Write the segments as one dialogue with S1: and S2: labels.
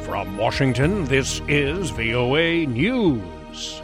S1: From Washington, this is VOA News.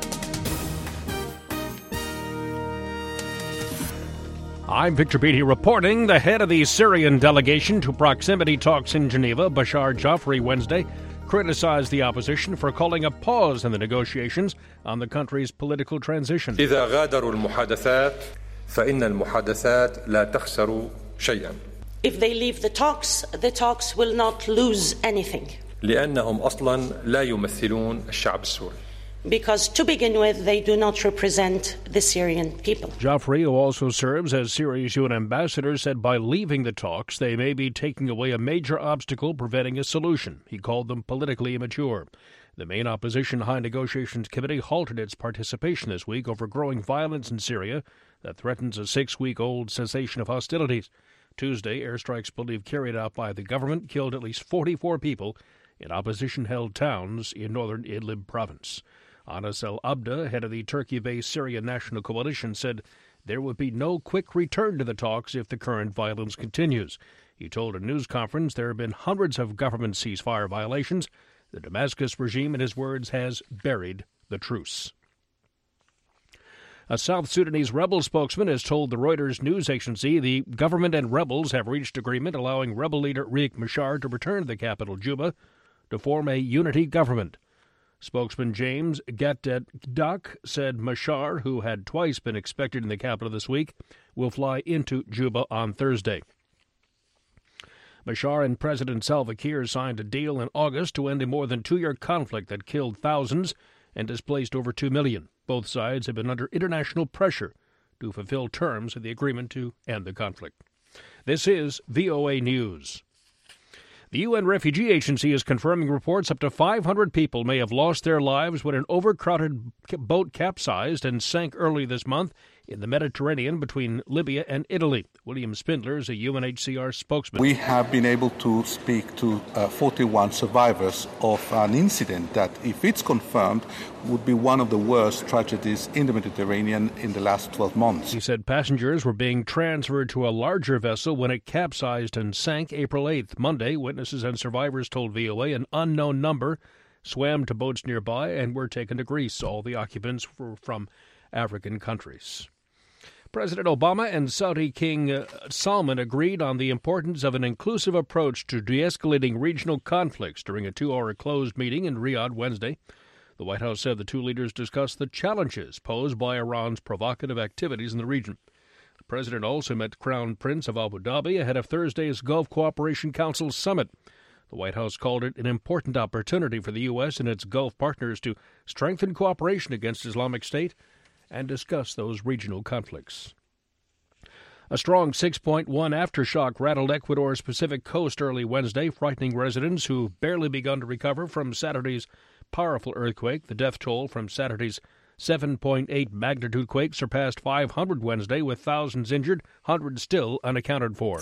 S1: I'm Victor Beatty reporting. The head of the Syrian delegation to proximity talks in Geneva, Bashar Jafri, Wednesday, criticized the opposition for calling a pause in the negotiations on the country's political transition.
S2: إذا غادروا المحادثات فإن المحادثات لا تخسر شيئا.
S3: If they leave the talks will not lose anything.
S2: لأنهم أصلا لا يمثلون الشعب السوري.
S3: Because to begin with, they do not represent the Syrian people.
S1: Jafri, who also serves as Syria's UN ambassador, said by leaving the talks, they may be taking away a major obstacle preventing a solution. He called them politically immature. The main opposition High Negotiations Committee halted its participation this week over growing violence in Syria that threatens a 6-week-old cessation of hostilities. Tuesday, airstrikes believed carried out by the government killed at least 44 people in opposition-held towns in northern Idlib province. Anas al-Abda, head of the Turkey-based Syrian National Coalition, said there would be no quick return to the talks if the current violence continues. He told a news conference there have been hundreds of government ceasefire violations. The Damascus regime, in his words, has buried the truce. A South Sudanese rebel spokesman has told the Reuters news agency the government and rebels have reached agreement allowing rebel leader Riek Machar to return to the capital, Juba, to form a unity government. Spokesman James Gatdet-Dak said Machar, who had twice been expected in the capital this week, will fly into Juba on Thursday. Machar and President Salva Kiir signed a deal in August to end a more than 2-year conflict that killed thousands and displaced over 2 million. Both sides have been under international pressure to fulfill terms of the agreement to end the conflict. This is VOA News. The UN Refugee Agency is confirming reports up to 500 people may have lost their lives when an overcrowded boat capsized and sank early this month in the Mediterranean between Libya and Italy. William Spindler is a UNHCR spokesman.
S4: We have been able to speak to 41 survivors of an incident that, if it's confirmed, would be one of the worst tragedies in the Mediterranean in the last 12 months.
S1: He said passengers were being transferred to a larger vessel when it capsized and sank April 8th. Monday, witnesses and survivors told VOA an unknown number swam to boats nearby and were taken to Greece. All the occupants were from African countries. President Obama and Saudi King Salman agreed on the importance of an inclusive approach to de-escalating regional conflicts during a 2-hour closed meeting in Riyadh Wednesday. The White House said the two leaders discussed the challenges posed by Iran's provocative activities in the region. The president also met Crown Prince of Abu Dhabi ahead of Thursday's Gulf Cooperation Council summit. The White House called it an important opportunity for the U.S. and its Gulf partners to strengthen cooperation against Islamic State and discuss those regional conflicts. A strong 6.1 aftershock rattled Ecuador's Pacific coast early Wednesday, frightening residents who've barely begun to recover from Saturday's powerful earthquake. The death toll from Saturday's 7.8 magnitude quake surpassed 500 Wednesday, with thousands injured, hundreds still unaccounted for.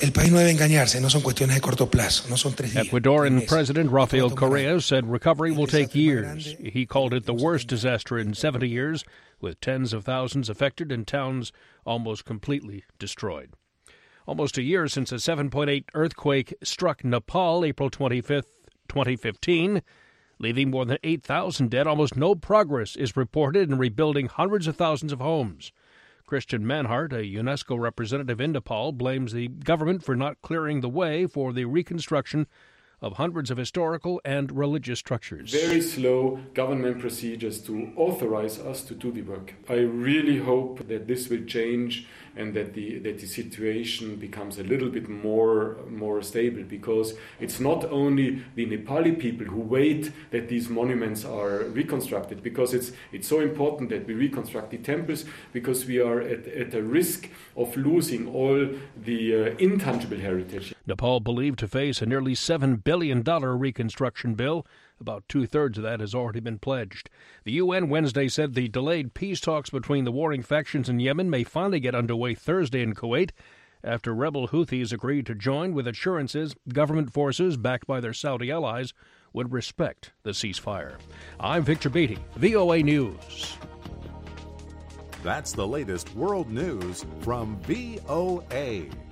S1: Ecuadorian President Rafael Correa said recovery will take years. He called it the worst disaster in 70 years, with tens of thousands affected and towns almost completely destroyed. Almost a year since a 7.8 earthquake struck Nepal April 25th, 2015, leaving more than 8,000 dead. Almost no progress is reported in rebuilding hundreds of thousands of homes. Christian Manhart, a UNESCO representative in Nepal, blames the government for not clearing the way for the reconstruction of hundreds of historical and religious structures.
S5: Very slow government procedures to authorize us to do the work. I really hope that this will change and that the situation becomes a little bit more stable, because it's not only the Nepali people who wait that these monuments are reconstructed, because it's so important that we reconstruct the temples, because we are at a risk of losing all the intangible heritage.
S1: Nepal believed to face a nearly $7 billion reconstruction bill. About 2/3 of that has already been pledged. The UN Wednesday said the delayed peace talks between the warring factions in Yemen may finally get underway Thursday in Kuwait after rebel Houthis agreed to join with assurances government forces backed by their Saudi allies would respect the ceasefire. I'm Victor Beatty, VOA News.
S6: That's the latest world news from VOA.